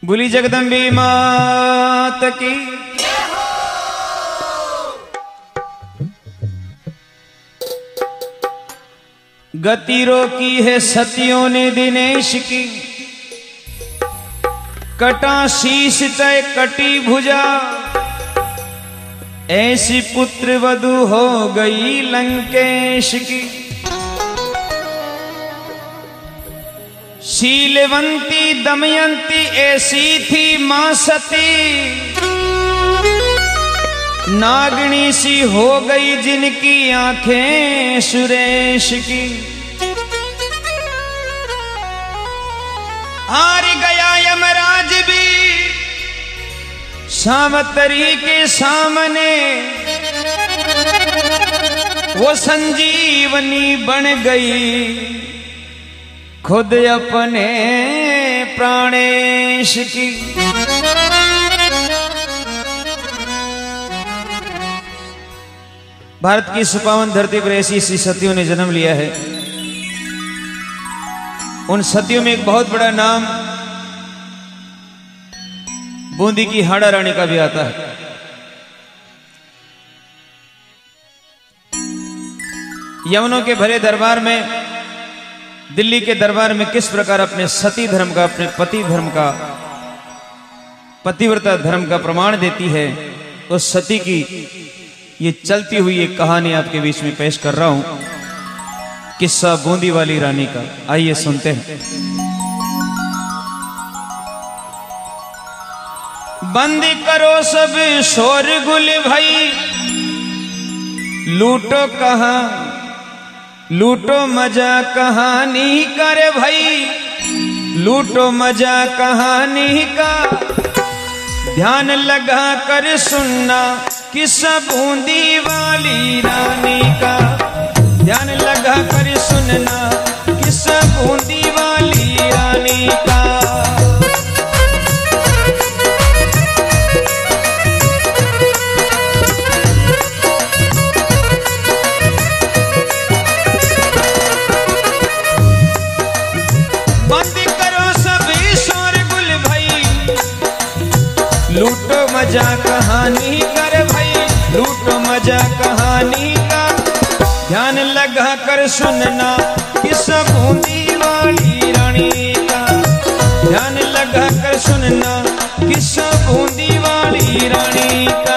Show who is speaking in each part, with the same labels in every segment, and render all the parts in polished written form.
Speaker 1: बोली जगदम्बी मात की। गति रोकी है सतियों ने दिनेश की, कटा शीश तय कटी भुजा, ऐसी पुत्र वधू हो गई लंकेश की। शीलवंती दमयंती ऐसी थी मां सती, नागणी सी हो गई जिनकी आंखें सुरेश की। हार गया यमराज भी सावतरी के सामने, वो संजीवनी बन गई खुद अपने प्राणेश की। भारत की सुपावन धरती पर ऐसी ऐसी सतियों ने जन्म लिया है। उन सतियों में एक बहुत बड़ा नाम बूंदी की हाड़ा रानी का भी आता है। यवनों के भरे दरबार में, दिल्ली के दरबार में किस प्रकार अपने सती धर्म का, अपने पति धर्म का, पतिव्रता धर्म का प्रमाण देती है, उस सती की ये चलती हुई एक कहानी आपके बीच में पेश कर रहा हूं। किस्सा बूंदी वाली रानी का, आइए सुनते हैं। बंद करो सब शोरगुल भाई, लूटो कहां लूटो मजा कहानी करे भाई, लूटो मजा कहानी का। ध्यान लगा कर सुनना किस्सा बूंदी वाली रानी का, ध्यान लगा कर सुनना किस्सा बूंदी वाली रानी का। लूटो मजा कहानी कर भाई, लूटो मजा कहानी का। ध्यान लगा कर सुनना किस्सा बूंदी वाली रानी का, ध्यान लगा कर सुनना किस्सा बूंदी वाली रानी का।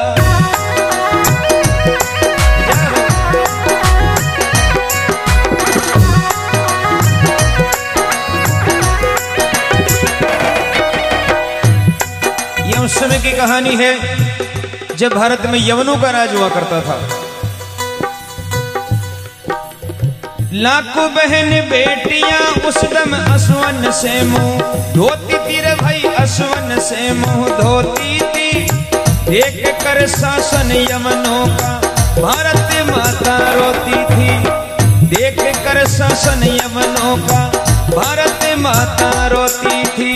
Speaker 1: उस समय की कहानी है जब भारत में यवनों का राज हुआ करता था। लाखों बहन बेटियां उस दम असवन से मुंह धोती थी रे भाई, असवन से मुंह धोती थी। देख कर शासन यवनों का भारत माता रोती थी, देख कर शासन यवनों का भारत माता रोती थी।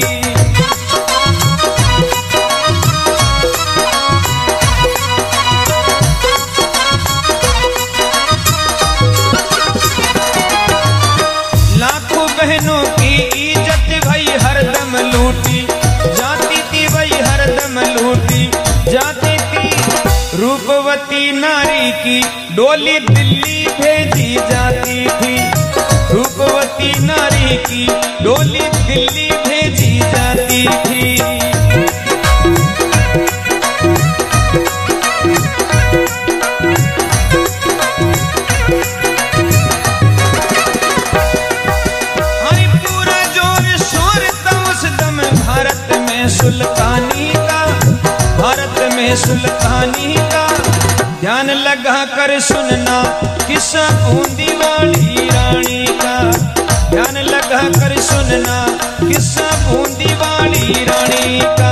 Speaker 1: बहनों की इज्जत भाई हरदम लूटी जाती थी, भाई हरदम लूटी जाती थी। रूपवती नारी की डोली दिल्ली भेजी जाती थी, रूपवती नारी की डोली दिल्ली भेजी जाती थी। सुल्तानी का, भारत में सुल्तानी का। ध्यान लगा कर सुनना किस्सा बूंदी वाली रानी का, ध्यान लगा कर सुनना किस्सा बूंदी वाली रानी का।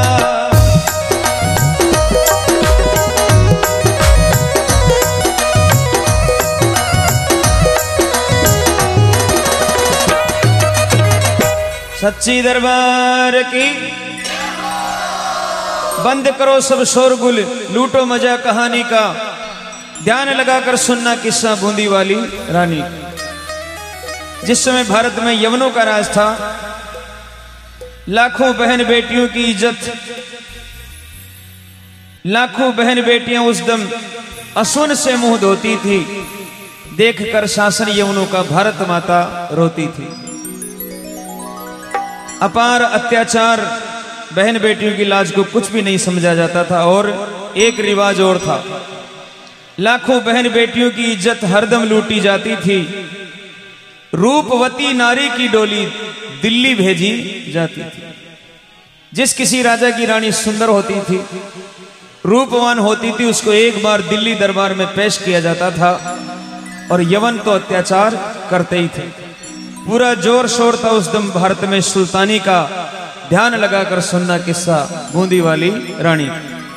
Speaker 1: सच्ची दरबार की। बंद करो सब शोरगुल, लूटो मजा कहानी का। ध्यान लगाकर सुनना किस्सा बूंदी वाली रानी। जिस समय भारत में यवनों का राज था, लाखों बहन बेटियों की इज्जत, लाखों बहन बेटियां उस दम असुन से मुंह धोती थी, देखकर शासन यवनों का भारत माता रोती थी। अपार अत्याचार, बहन बेटियों की लाज को कुछ भी नहीं समझा जाता था। और एक रिवाज और था, लाखों बहन बेटियों की इज्जत हरदम लूटी जाती थी। रूपवती नारी की डोली दिल्ली भेजी जाती थी। जिस किसी राजा की रानी सुंदर होती थी, रूपवान होती थी, उसको एक बार दिल्ली दरबार में पेश किया जाता था। और यवन तो अत्याचार करते ही थे। पूरा जोर शोर था उस दम भारत में सुल्तानी का। ध्यान लगाकर सुनना किस्सा बूंदी वाली रानी।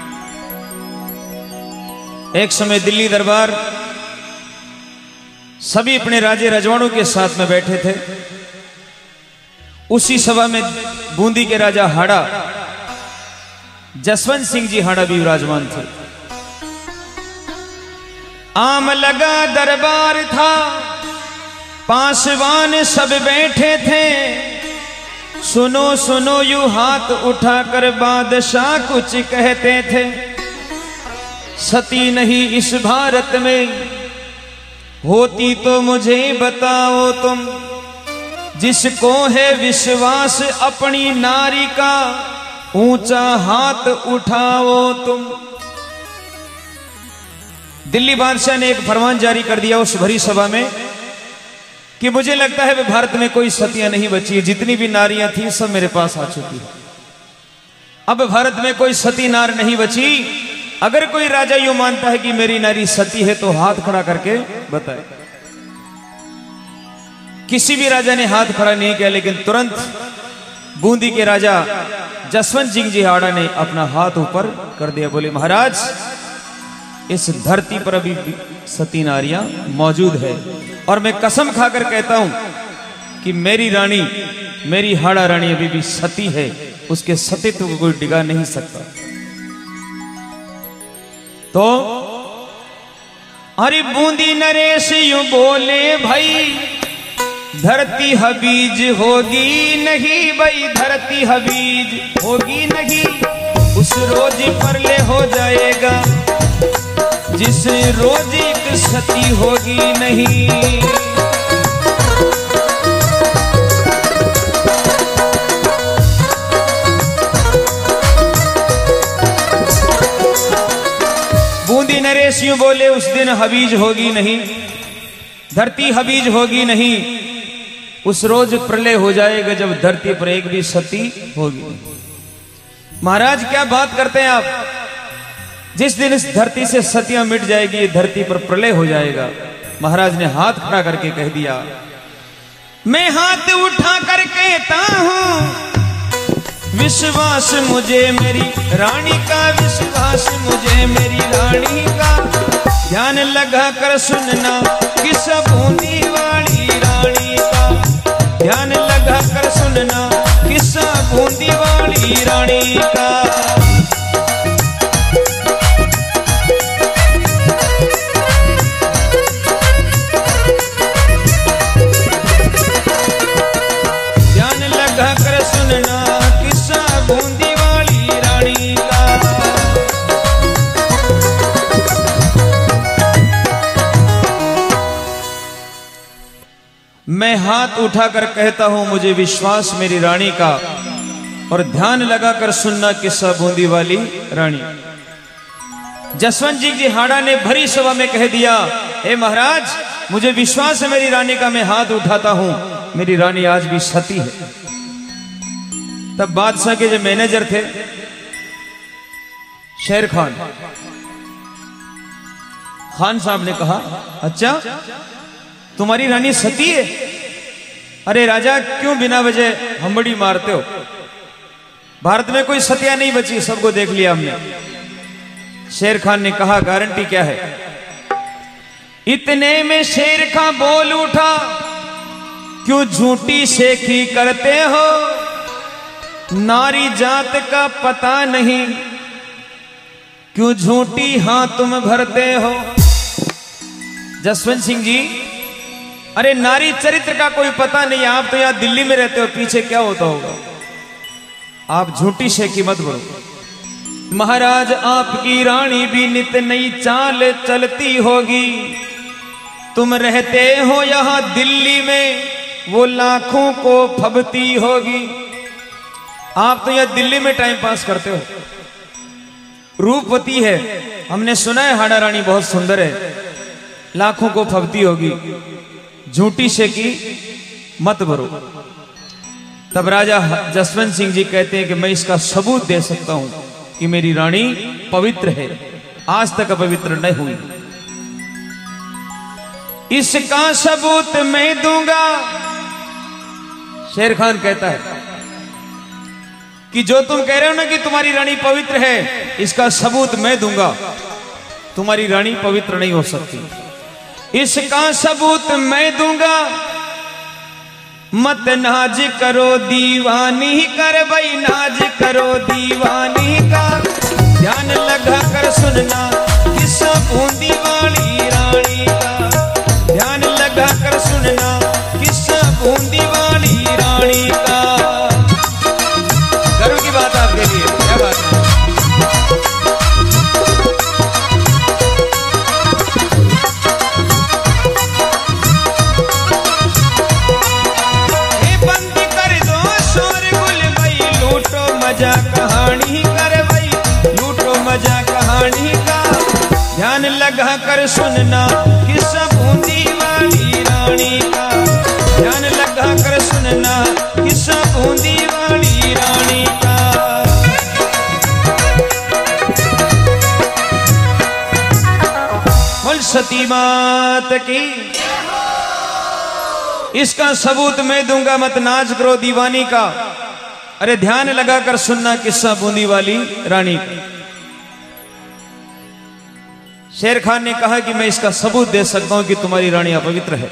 Speaker 1: एक समय दिल्ली दरबार सभी अपने राजे रजवाड़ों के साथ में बैठे थे। उसी सभा में बूंदी के राजा हाड़ा, जसवंत सिंह जी हाड़ा भी विराजमान थे। आम लगा दरबार था, पासवान सब बैठे थे। सुनो सुनो यूं हाथ उठाकर बादशाह कुछ कहते थे। सती नहीं इस भारत में, होती तो मुझे बताओ तुम। जिसको है विश्वास अपनी नारी का, ऊंचा हाथ उठाओ तुम। दिल्ली बादशाह ने एक फरमान जारी कर दिया उस भरी सभा में कि मुझे लगता है भारत में कोई सतियां नहीं बची, जितनी भी नारियां थी सब मेरे पास आ चुकी है। अब भारत में कोई सती नार नहीं बची। अगर कोई राजा यूं मानता है कि मेरी नारी सती है तो हाथ खड़ा करके बताए। किसी भी राजा ने हाथ खड़ा नहीं किया, लेकिन तुरंत बूंदी के राजा जसवंत सिंह जी हाड़ा ने अपना हाथ ऊपर कर दिया। बोले, महाराज, इस धरती पर अभी सती नारियां मौजूद है और मैं कसम खाकर कहता हूं कि मेरी रानी, मेरी हाड़ा रानी अभी भी सती है। उसके सतीत्व को कोई डिगा नहीं सकता। तो अरे बूंदी नरेश यूं बोले, भाई धरती हबीज होगी नहीं, भाई धरती हबीज होगी नहीं। उस रोज परले हो जाएगा जिस रोज एक सती होगी नहीं। बूंदी नरेश यूं बोले, उस दिन हबीज होगी नहीं, धरती हबीज होगी नहीं। उस रोज प्रलय हो जाएगा जब धरती पर एक भी सती होगी। महाराज, क्या बात करते हैं आप? जिस दिन इस धरती से सतियां मिट जाएगी, ये धरती पर प्रलय हो जाएगा। महाराज ने हाथ खड़ा करके कह दिया, मैं हाथ उठा कर कहता हूं, विश्वास मुझे मेरी रानी का, विश्वास मुझे मेरी रानी का। ध्यान लगा कर सुनना किस्सा बूंदी वाली रानी का। ध्यान लगा कर सुनना किस्सा बूंदी वाली रानी का। मैं हाथ उठाकर कहता हूं, मुझे विश्वास मेरी रानी का। और ध्यान लगाकर सुनना किस्सा बूंदी वाली रानी। जसवंत जी हाड़ा ने भरी सभा में कह दिया, हे महाराज, मुझे विश्वास है मेरी रानी का, मैं हाथ उठाता हूं, मेरी रानी आज भी सती है। तब बादशाह के जो मैनेजर थे, शेर खान साहब ने कहा, अच्छा तुम्हारी रानी सती है? अरे राजा, क्यों बिना वजह हम्बड़ी मारते हो? भारत में कोई सतिया नहीं बची, सबको देख लिया हमने। शेर खान ने कहा, गारंटी क्या है? इतने में शेर खान बोल उठा, क्यों झूठी शेखी करते हो? नारी जात का पता नहीं, क्यों झूठी हां तुम भरते हो? जसवंत सिंह जी, अरे नारी चरित्र का कोई पता नहीं, आप तो यहां दिल्ली में रहते हो, पीछे क्या होता होगा? आप झूठी से की मत बोलो। महाराज आपकी रानी भी नित नई चाल चलती होगी। तुम रहते हो यहां दिल्ली में, वो लाखों को फबती होगी। आप तो यह दिल्ली में टाइम पास करते हो। रूपवती है, हमने सुना है हाड़ा रानी बहुत सुंदर है, लाखों को फबती होगी। झूठी से की मत भरो। तब राजा जसवंत सिंह जी कहते हैं कि मैं इसका सबूत दे सकता हूं कि मेरी रानी पवित्र है, आज तक अपवित्र नहीं हुई। इसका सबूत मैं दूंगा। शेर खान कहता है कि जो तुम कह रहे हो ना कि तुम्हारी रानी पवित्र है, इसका सबूत मैं दूंगा। तुम्हारी रानी पवित्र नहीं हो सकती, इसका सबूत मैं दूंगा। मत नाज करो दीवानी कर भाई, नाज करो दीवानी का। ध्यान लगा कर सुनना किस्सा बूंदी वाली रानी का। ध्यान लगा कर सुनना किस्सा बूंदी वाली रानी का। गर्व की बात आपके लिए, क्या बात है। मजा कहानी कर भाई, लूटो मजा कहानी का। ध्यान लगा कर सुनना किस्सा बूंदी वाली रानी का। ध्यान लगा कर सुनना किस्सा बूंदी वाली रानी का। बोल सती मात की। इसका सबूत मैं दूंगा, मत नाच करो दीवानी का। अरे ध्यान लगाकर सुनना किस्सा बूंदी वाली रानी का। शेर खान ने कहा कि मैं इसका सबूत दे सकता हूं कि तुम्हारी रानी अपवित्र है।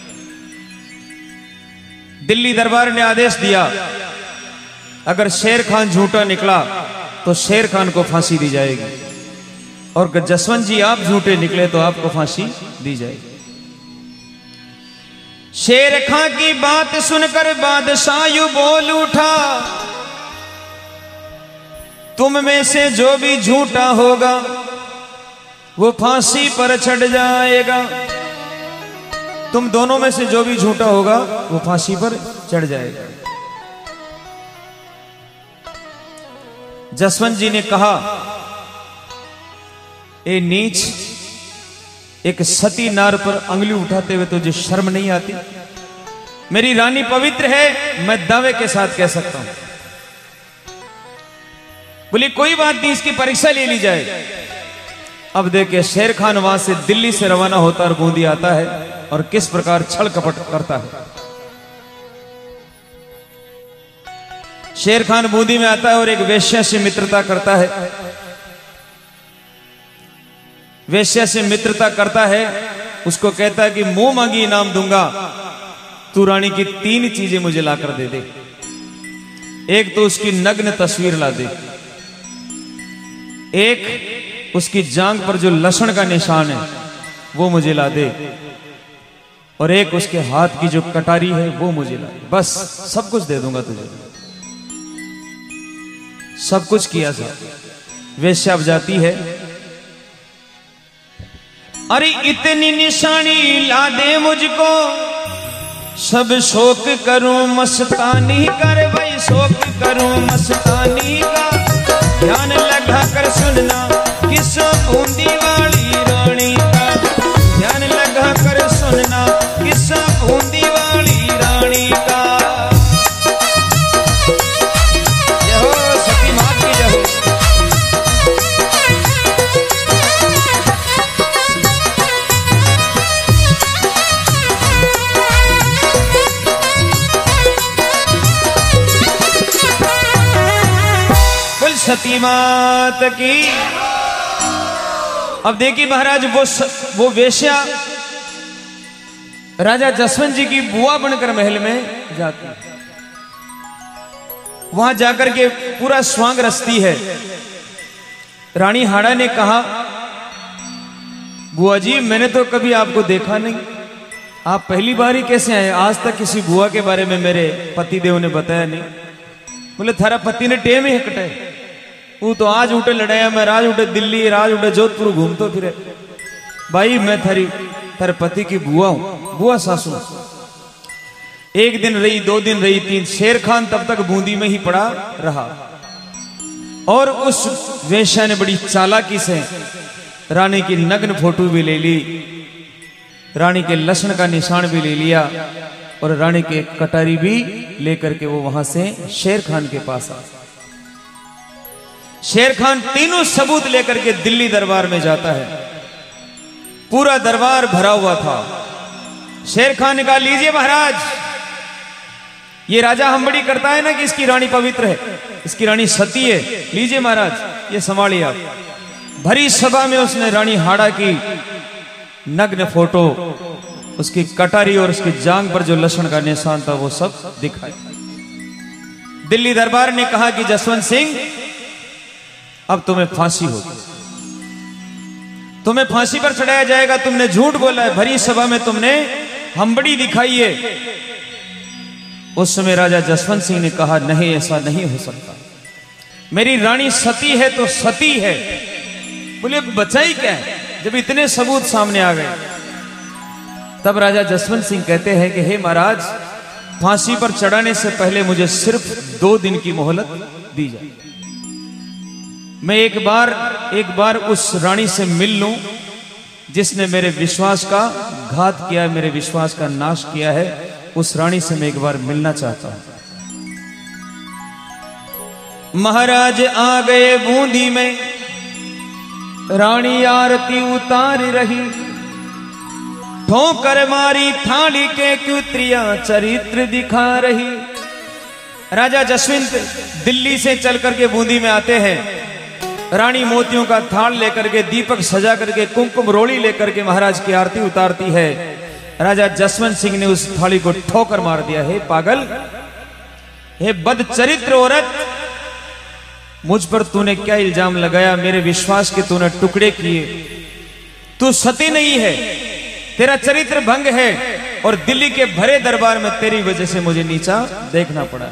Speaker 1: दिल्ली दरबार ने आदेश दिया, अगर शेर खान झूठा निकला तो शेर खान को फांसी दी जाएगी, और जसवंत जी आप झूठे निकले तो आपको फांसी दी जाएगी। शेर खां की बात सुनकर बादशाह यूं बोल उठा, तुम में से जो भी झूठा होगा वो फांसी पर चढ़ जाएगा। तुम दोनों में से जो भी झूठा होगा वो फांसी पर चढ़ जाएगा। जसवंत जी ने कहा, ए नीच, एक सती नार पर अंगली उठाते हुए तुझे शर्म नहीं आती? मेरी रानी पवित्र है, मैं दावे के साथ कह सकता हूं। बोली कोई बात नहीं, इसकी परीक्षा ले ली जाए। अब देखे शेर खान वहां से दिल्ली से रवाना होता और बूंदी आता है, और किस प्रकार छल कपट करता है। शेर खान बूंदी में आता है और एक वेश्या से मित्रता करता है। वेश्या से मित्रता करता है, उसको कहता है कि मुंह मांगी इनाम दूंगा, तू रानी की 3 चीजें मुझे लाकर दे दे। एक तो उसकी नग्न तस्वीर ला दे, एक उसकी जांघ पर जो लसण का निशान है वो मुझे ला दे, और एक उसके हाथ की जो कटारी है वो मुझे ला दे। बस सब कुछ दे दूंगा तुझे। सब कुछ किया था। वेश्या अब जाती है, अरे इतनी निशानी ला दे मुझको, सब शौक करूं मस्तानी कर भाई, शौक करूं मस्तानी का। ध्यान लगा कर सुनना किस्सा बूंदी वाली रानी का। ध्यान लगा कर सुनना किस्सा बूंदी वाली रानी का। जय हो सती मात की जय हो। सती मात की। अब देखिए महाराज, वो वेश्या राजा जसवंत जी की बुआ बनकर महल में जाती है। वहां जाकर के पूरा स्वांग रचती है। रानी हाड़ा ने कहा, बुआ जी मैंने तो कभी आपको देखा नहीं, आप पहली बार ही कैसे आए? आज तक किसी बुआ के बारे में मेरे पतिदेव ने बताया नहीं। बोले थारा पति ने टेम ही कटे, वो तो आज उठे लड़ाया, मैं राज उठे दिल्ली, राज उठे जोधपुर घूमतो फिरे। भाई मैं थारे पति की बुआ हूं, बुआ सासू। एक दिन रही, 2 दिन रही, 3। शेर खान तब तक बूंदी में ही पड़ा रहा और उस वेश्या ने बड़ी चालाकी से रानी की नग्न फोटो भी ले ली, रानी के लसन का निशान भी ले लिया और रानी के कटारी भी लेकर के वो वहां से शेर खान के पास आ। शेर खान तीनों सबूत लेकर के दिल्ली दरबार में जाता है। पूरा दरबार भरा हुआ था। शेर खान ने कहा, लीजिए महाराज, ये राजा हम बड़ी करता है ना कि इसकी रानी पवित्र है, इसकी रानी सती है, लीजिए महाराज, ये संभालिए आप। भरी सभा में उसने रानी हाड़ा की नग्न फोटो, उसकी कटारी और उसकी जांग पर जो लक्षण का निशान था वो सब दिखाया। दिल्ली दरबार ने कहा कि जसवंत सिंह, अब तुम्हें फांसी होगी, तुम्हें फांसी पर चढ़ाया जाएगा, तुमने झूठ बोला है, भरी सभा में तुमने हम्बड़ी दिखाई है। उस समय राजा जसवंत सिंह ने कहा, नहीं, ऐसा नहीं हो सकता, मेरी रानी सती है तो सती है। बोले बचाई क्या है जब इतने सबूत सामने आ गए। तब राजा जसवंत सिंह कहते हैं कि हे महाराज, फांसी पर चढ़ाने से पहले मुझे सिर्फ 2 दिन की मोहलत दी जाए। मैं एक बार उस रानी से मिल लूं जिसने मेरे विश्वास का घात किया, मेरे विश्वास का नाश किया है, उस रानी से मैं एक बार मिलना चाहता हूं। महाराज आ गए बूंदी में, रानी आरती उतार रही, ठोकर मारी थाली के क्यूत्रिया चरित्र दिखा रही। राजा जसवंत दिल्ली से चल करके बूंदी में आते हैं। रानी मोतियों का थाल लेकर के, दीपक सजा करके, कुमकुम रोड़ी लेकर के महाराज की आरती उतारती है। राजा जसवंत सिंह ने उस थाली को ठोकर मार दिया। हे पागल, हे बदचरित्र औरत, मुझ पर तूने क्या इल्जाम लगाया, मेरे विश्वास के तूने टुकड़े किए, तू सती नहीं है, तेरा चरित्र भंग है और दिल्ली के भरे दरबार में तेरी वजह से मुझे नीचा देखना पड़ा।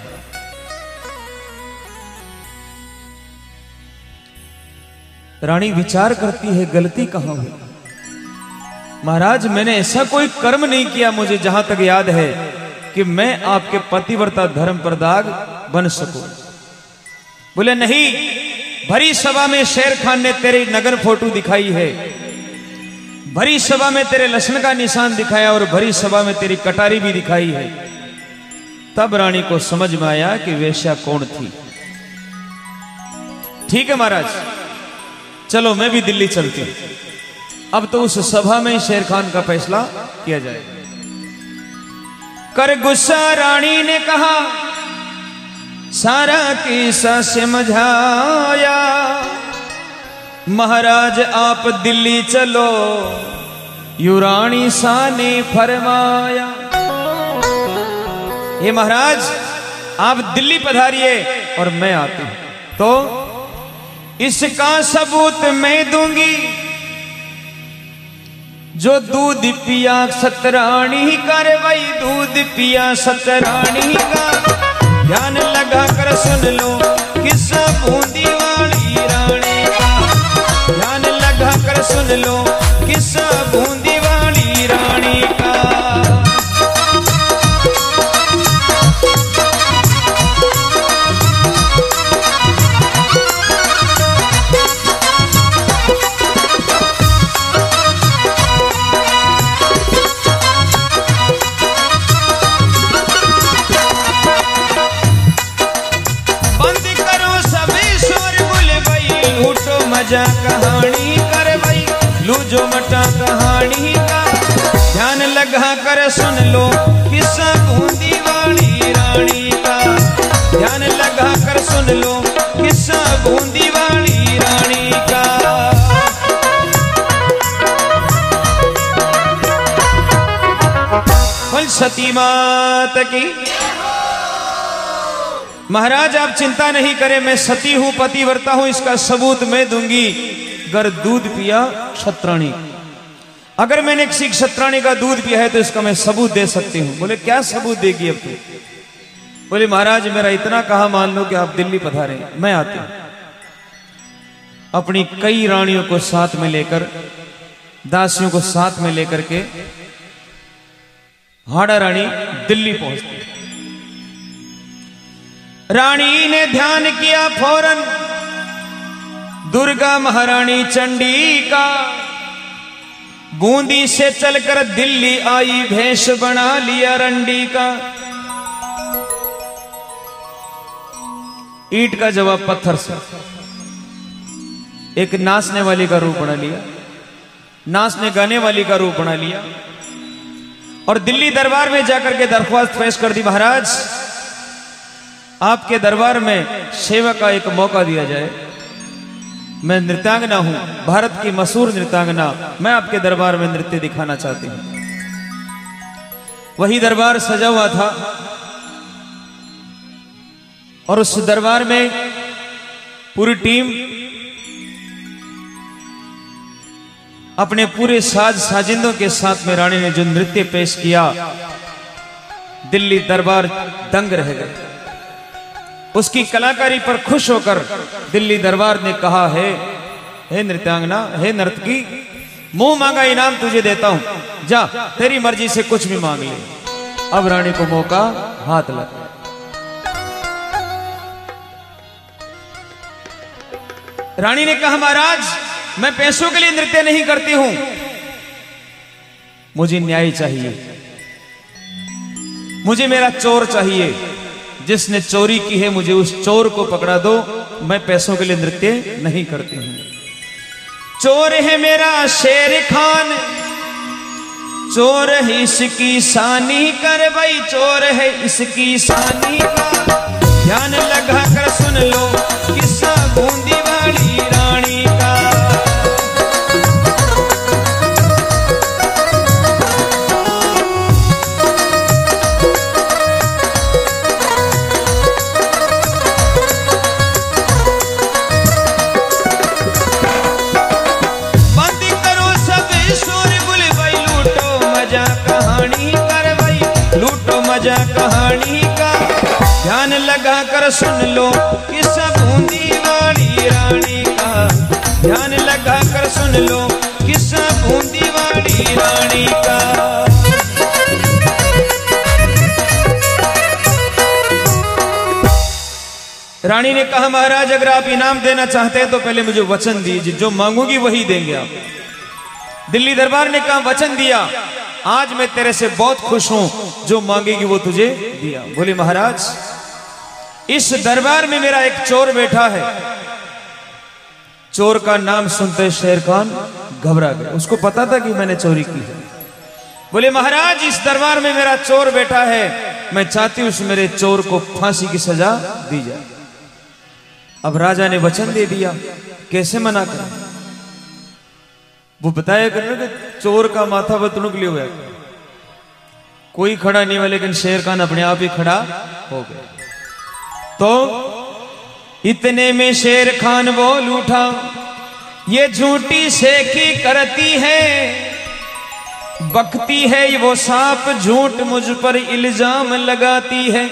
Speaker 1: रानी विचार करती है, गलती कहां हुई। महाराज, मैंने ऐसा कोई कर्म नहीं किया, मुझे जहां तक याद है, कि मैं आपके पतिव्रता धर्म पर दाग बन सकूं। बोले नहीं, भरी सभा में शेर खान ने तेरी नग्न फोटो दिखाई है, भरी सभा में तेरे लक्षण का निशान दिखाया और भरी सभा में तेरी कटारी भी दिखाई है। तब रानी को समझ में आया कि वेश्या कौन थी। ठीक है महाराज, चलो मैं भी दिल्ली चलती हूं। अब तो उस सभा में शेर खान का फैसला किया जाए। कर गुस्सा रानी ने कहा, सारा किस्सा समझाया, महाराज आप दिल्ली चलो, यू रानी सा ने फरमाया। हे महाराज, आप दिल्ली पधारिए और मैं आती हूं, तो इसका सबूत मैं दूंगी, जो दूध पिया सतरानी कार्रवाई, दूध पिया सतरानी का ध्यान लगा कर सुन लो, किस्सा बूंदी वाली रानी का ध्यान लगा कर सुन लो, किस्सा बूंदी वाली रानी का। मजा कहानी कर भाई, लूजो मटा कहानी का ध्यान लगा कर सुन लो, किस्सा बूंदी वाली रानी का ध्यान लगा कर सुन लो, किस्सा बूंदी वाली रानी का। बोल सती मात की। महाराज आप चिंता नहीं करें, मैं सती हूं, पतिव्रता हूं, इसका सबूत मैं दूंगी। अगर दूध पिया क्षत्राणी, अगर मैंने किसी क्षत्राणी का दूध पिया है तो इसका मैं सबूत दे सकती हूं। बोले क्या सबूत देगी अब तू? बोले महाराज मेरा इतना कहा मान लो कि आप दिल्ली पधारे, मैं आती हूं। अपनी कई रानियों को साथ में लेकर, दासियों को साथ में लेकर के हाड़ा रानी दिल्ली पहुंचती। रानी ने ध्यान किया फौरन दुर्गा महारानी चंडी का, बूंदी से चलकर दिल्ली आई, भेष बना लिया रंडी का। ईंट का जवाब पत्थर से, एक नाचने वाली का रूप बना लिया, नाचने गाने वाली का रूप बना लिया और दिल्ली दरबार में जाकर के दरख्वास्त पेश कर दी, महाराज आपके दरबार में सेवा का एक मौका दिया जाए। मैं नृत्यांगना हूं, भारत की मशहूर नृत्यांगना, मैं आपके दरबार में नृत्य दिखाना चाहती हूं। वही दरबार सजा हुआ था और उस दरबार में पूरी टीम अपने पूरे साज साजिंदों के साथ में रानी ने जो नृत्य पेश किया, दिल्ली दरबार दंग रह गए। उसकी कलाकारी पर खुश होकर दिल्ली दरबार ने कहा है, हे नृत्यांगना, हे नर्तकी, मुंह मांगा इनाम तुझे देता हूं, जा तेरी मर्जी से कुछ भी मांग ले। अब रानी को मौका हाथ लगा। रानी ने कहा महाराज मैं पैसों के लिए नृत्य नहीं करती हूं, मुझे न्याय चाहिए, मुझे मेरा चोर चाहिए, जिसने चोरी की है मुझे उस चोर को पकड़ा दो, मैं पैसों के लिए नृत्य नहीं करती हूं। चोर है मेरा शेर खान, चोर है इसकी शानी कर भाई, चोर है इसकी शानी का, ध्यान लगा कर सुन लो किस्सा बूंदी वाली रानी का। मजा कहानी का, ध्यान लगा कर सुन लो किस्सा बूंदी वाली रानी का, ध्यान लगा कर सुन लो किस्सा बूंदी वाली रानी का। रानी ने कहा महाराज अगर आप इनाम देना चाहते हैं तो पहले मुझे वचन दीजिए, जो मांगूंगी वही देंगे आप। दिल्ली दरबार ने कहा वचन दिया, आज मैं तेरे से बहुत खुश हूं, जो मांगेगी वो तुझे दिया। बोले महाराज इस दरबार में मेरा एक चोर बैठा है। चोर का नाम सुनते शेर खान घबरा गया, उसको पता था कि मैंने चोरी की है। बोले महाराज इस दरबार में मेरा चोर बैठा है, मैं चाहती हूं उस मेरे चोर को फांसी की सजा दी जाए। अब राजा ने वचन दे दिया, कैसे मना कर, वो बताया करना कि चोर का माथा बतनुक लिया हुआ, कोई खड़ा नहीं हुआ, लेकिन शेर खान अपने आप ही खड़ा हो गया। तो इतने में शेर खान बोल उठा, ये झूठी सेखी करती है, बकती है वो सांप, झूठ मुझ पर इल्जाम लगाती है।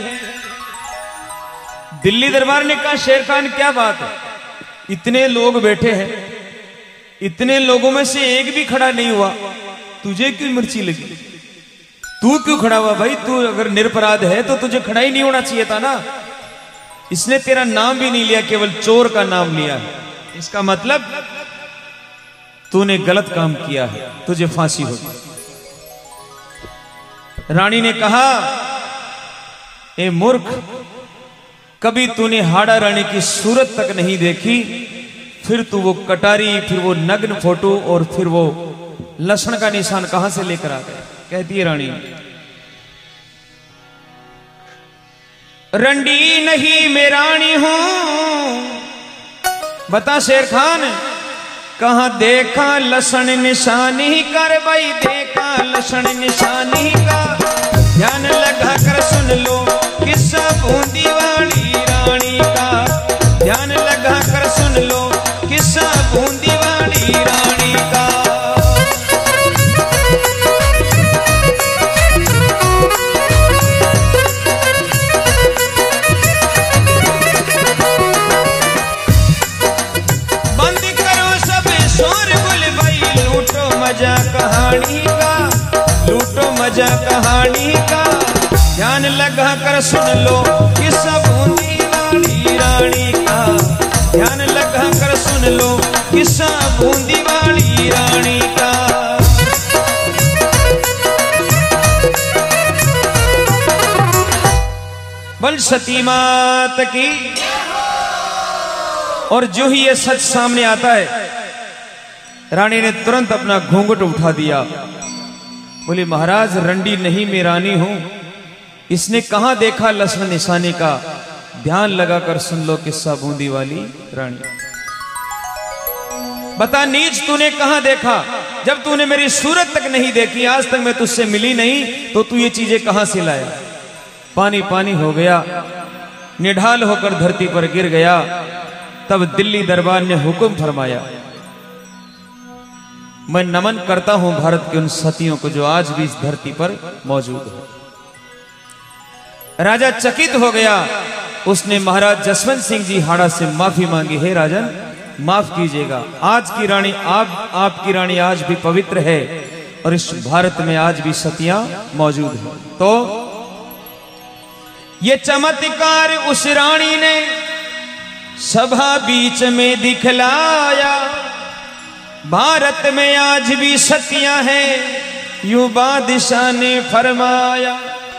Speaker 1: दिल्ली दरबार ने कहा शेर खान क्या बात है, इतने लोग बैठे हैं, इतने लोगों में से एक भी खड़ा नहीं हुआ, तुझे क्यों मिर्ची लगी, तू क्यों खड़ा हुआ भाई, तू अगर निरपराध है तो तुझे खड़ा ही नहीं होना चाहिए था ना। इसने तेरा नाम भी नहीं लिया, केवल चोर का नाम लिया है, इसका मतलब तूने गलत काम किया है, तुझे फांसी होगी। रानी ने कहा ए मूर्ख, कभी तूने हाड़ा रानी की सूरत तक नहीं देखी, फिर तू वो कटारी, फिर वो नग्न फोटो और फिर वो लहसुन का निशान कहां से लेकर आ गए। कहती है रानी रंडी नहीं मैं रानी हूं, बता शेर खान कहां देखा लहसुन निशानी कर भाई, देखा लहसुन निशानी का, ध्यान लगा कर सुन लो किस्सा बूंदी वाली रानी का, ध्यान लगा कर सुन लो किस्सा बूंदी वाली रानी का। मजा कहानी का। ध्यान लगा कर सुन लो किस्सा बूंदी वाली रानी का। ध्यान लगा कर सुन लो किस्सा बूंदी वाली रानी का। बल सती मात की। और जो ही ये सच सामने आता है, रानी ने तुरंत अपना घूंघट उठा दिया। बोली महाराज रंडी नहीं मैं रानी हूं। इसने कहां देखा लक्ष्मण निशानी का। ध्यान लगाकर सुन लो किस्सा बूंदी वाली रानी। बता नीच तूने कहां देखा। जब तूने मेरी सूरत तक नहीं देखी, आज तक मैं तुझसे मिली नहीं, तो तू ये चीजें कहां से लाया। पानी पानी हो गया, निढाल होकर धरती पर गिर गया। तब दिल्ली दरबार ने हुक्म फरमाया, मैं नमन करता हूं भारत के उन सतियों को जो आज भी इस धरती पर मौजूद है। राजा चकित हो गया। उसने महाराज जसवंत सिंह जी हाड़ा से माफी मांगी, हे राजन माफ कीजिएगा, आज की रानी आपकी रानी आज भी पवित्र है और इस भारत में आज भी सतियां मौजूद हैं। तो ये चमत्कार उस रानी ने सभा बीच में दिखलाया। भारत में आज भी सतियां हैं, यूं बादशाह ने फरमाया।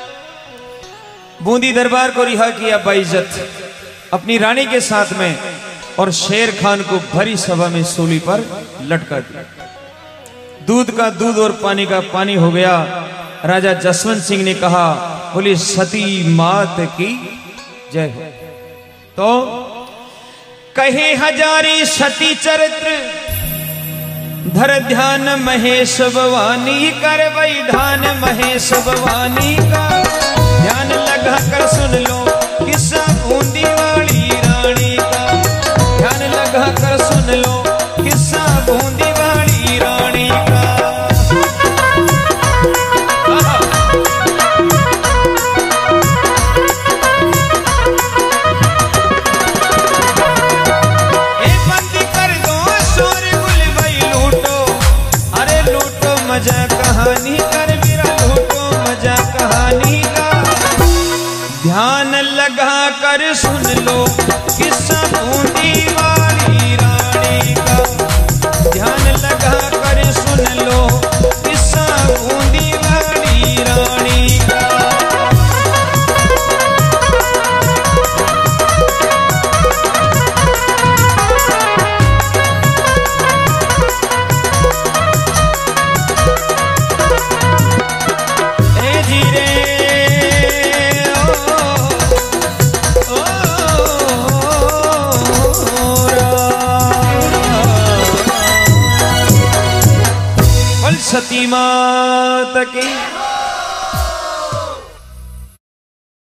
Speaker 1: बूंदी दरबार को रिहा किया बाइज्जत अपनी रानी के साथ में, और शेर खान को भरी सभा में सूली पर लटका दिया। दूध का दूध और पानी का पानी हो गया। राजा जसवंत सिंह ने कहा, बोली सती मात की जय हो। तो कहे हजारी सती चरित्र धर ध्यान महेश भवानी कर वैधान महेश भवानी का। ध्यान लगा कर सुन लो किस्सा बूंदी वाली रानी का। ध्यान लगा कर सुन लो किस्सा बूंदी वाली रानी का। मजा कहानी कर मेरा लूटो मजा कहानी का। ध्यान लगा कर सुन लो किस्सा बूंदी वाली रानी का। ध्यान लगा कर सुन लो किस्सा बूंदी वाली रानी का। सती मात की।